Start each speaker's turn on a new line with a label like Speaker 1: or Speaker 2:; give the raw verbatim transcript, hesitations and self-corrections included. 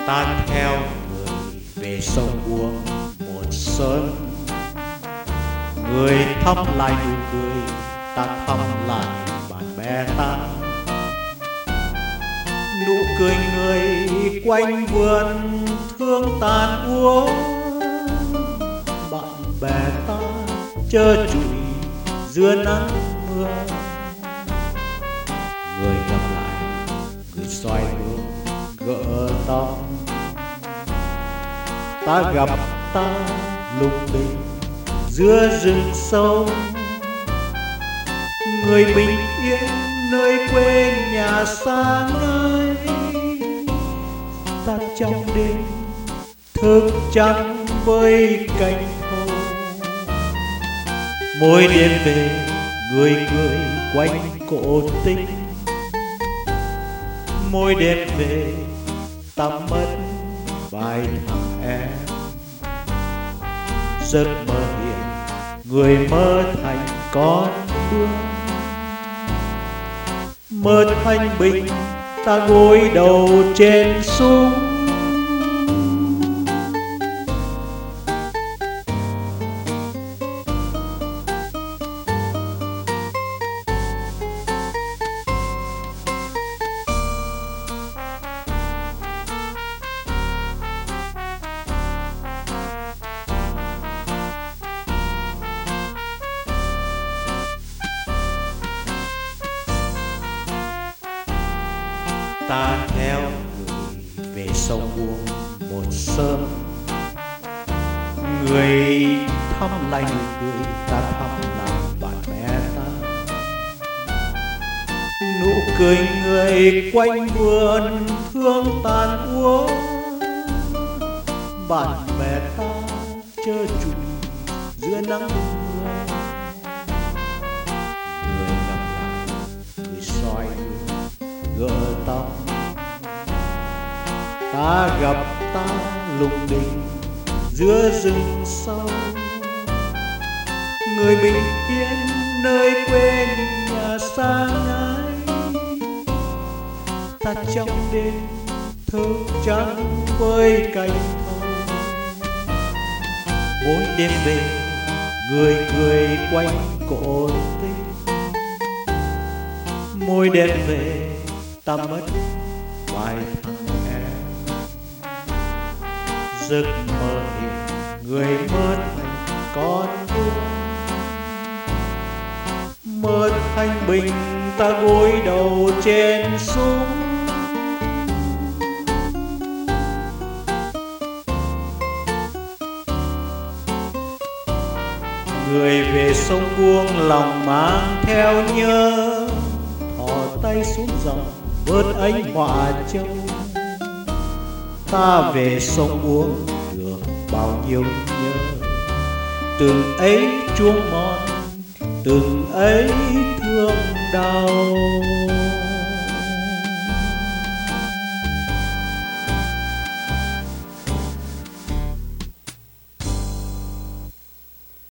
Speaker 1: Ta theo người về sông buông một sớm, người thăm lại nụ cười, ta thăm lại bạn bè ta. Nụ cười người quanh vườn thương tàn úa, bạn bè ta trơ trụi giữa nắng mưa. Người gặp lại, người xoay hướng gỡ tóc, ta gặp ta lung linh giữa rừng sâu. Người bình yên nơi quê nhà xa nơi, ta trong đêm thức trắng với cánh hồ. Mỗi đêm về người cười quanh cổ tích, mỗi đêm về ta mất vài thằng em. Giấc mơ hiện người mơ thành con bướm, mơ thanh bình ta gối đầu trên súng. Ta theo người về sông buông một sớm, người thăm lại nụ cười, ta thăm lại bạn bè ta. Nụ cười người quanh vườn thương tàn úa, bạn bè ta trơ trụi giữa nắng mưa. Người gặp lại, người soi gương gỡ tóc, ta gặp ta lung linh giữa rừng sâu. Người bình yên nơi quê nhà xa ngái, ta trong đêm thức trắng với cánh thâu. Mỗi đêm về người cười quanh cổ tích, mỗi đêm về ta mất vài thằng em. Giấc mơ hiện người mơ thành con bướm, mơ thanh bình ta gối đầu trên súng. Người về sông buông lòng mang theo nhớ, thò tay xuống dòng vớt ánh họa châu. Ta về sông buông được bao nhiêu nhớ, từng ấy chuông mòn, từng ấy thương đau.